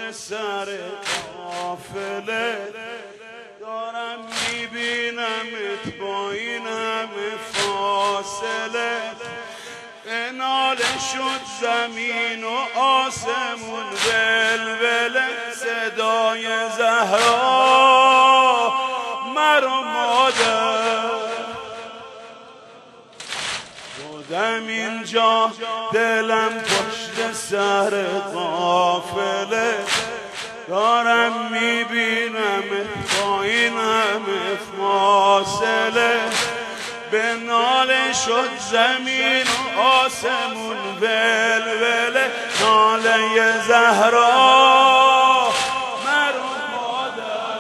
سر قافله دارم میبینمت با این همه فاصله ناله شد زمین و آسمون ولوله صدای زهرا مرا مادر بودم اینجا دلم پشت سر قافله دارم میبینم با این همه فاصله به ناله شد زمین و آسمون ولوله ناله زهرا مرا مادر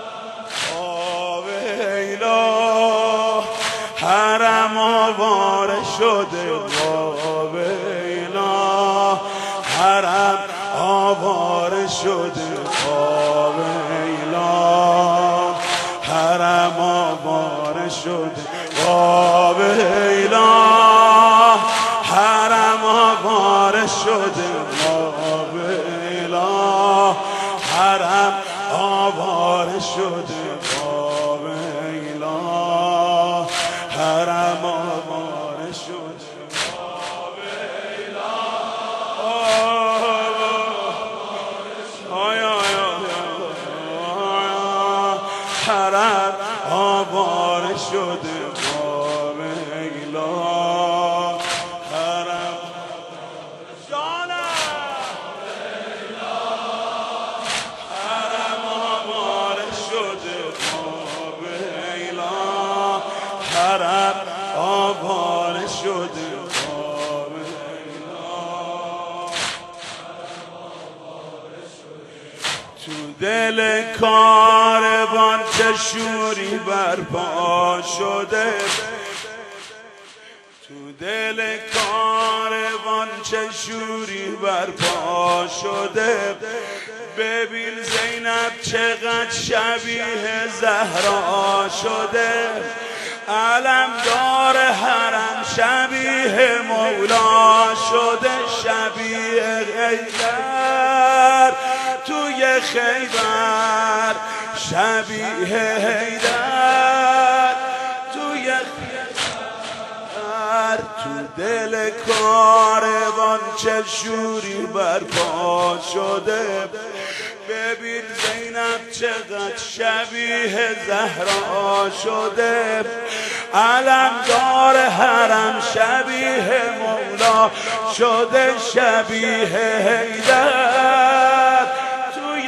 ویلا حرم آواره شده ویلا حرم آواره شده ویلا حرم آواره شده ویلا حرم آواره شده ویلا حرم آواره شده ویلا حرم آواره شده حرم آواره شده حرم آواره شده تو دل کاروان چه شوری برپا شده تو دل کاروان چه شوری برپا شده ببین زینب چقدر شبیه زهرا شده علمدار حرم شبیه مولا شده شبیه حیدر توی خیبر شبیه حیدر توی خیبر تو دل کاروان چه شوری برپا شده ببین زینب چقدر شبیه زهرا شده علمدار حرم شبیه مولا شده شبیه حیدر توی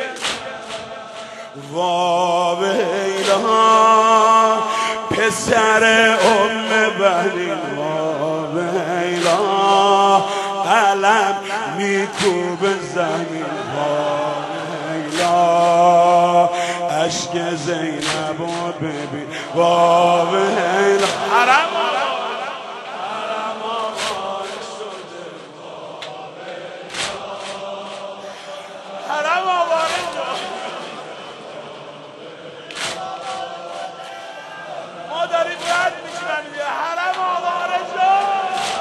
ویلا پسر بنی ویلا قلم میکوب زمین عشق زینب و ببین ویلا حرم آواره شده حرم آواره شده ما داریم رد میشنیم حرم آواره شده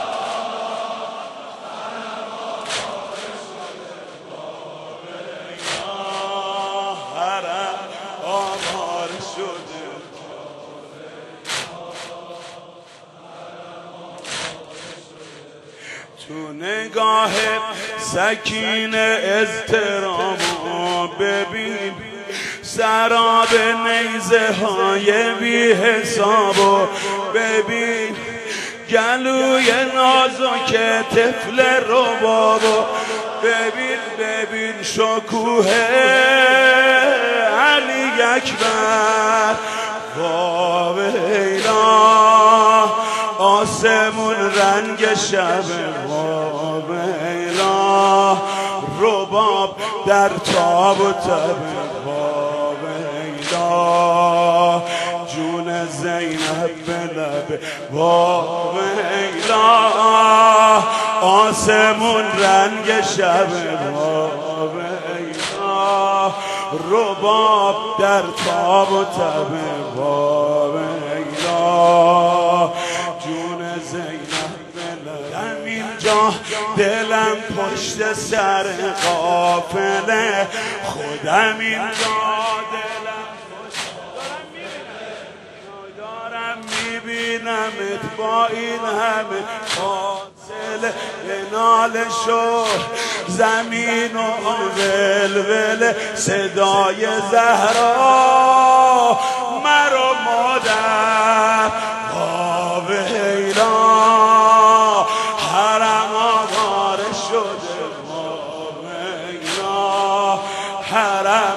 تو نگاه سکین اضطرامو ببین سراب نیزه های بی حسابو ببین گلوی نازک طفل ربابو ببین شکوه علی اکبر ویلا آسمون رنگ شب ویلا رباب در تاب و تب ویلا جون زینب به لب ویلا آسمون رنگ شب ویلا رباب در تاب و تب ویلا جون زینب به لب اینجا دلم پشت سر قافله خودم اینجا دلم دارم میبینمت با این همه فاصله نال شد زمین و ولوله صدای زهرا مرا مادر ویلا حرم آواره شده ویلا حرم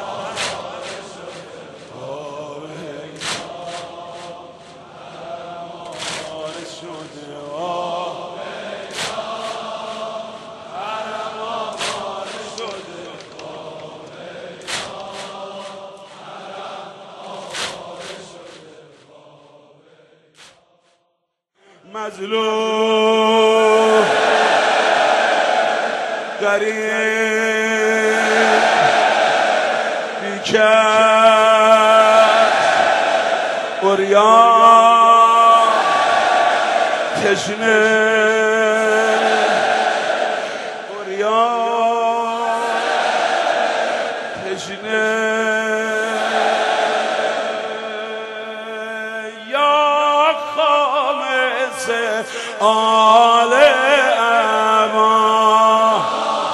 مظلوم غریب بیکس عریان تشنه عریان تشنه آل امان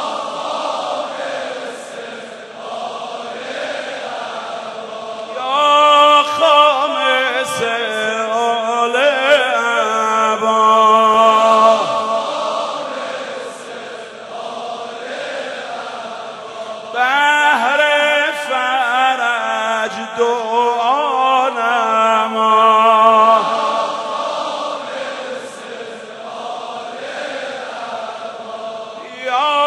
یا خامس آل امان بهر فرج دعا نما یا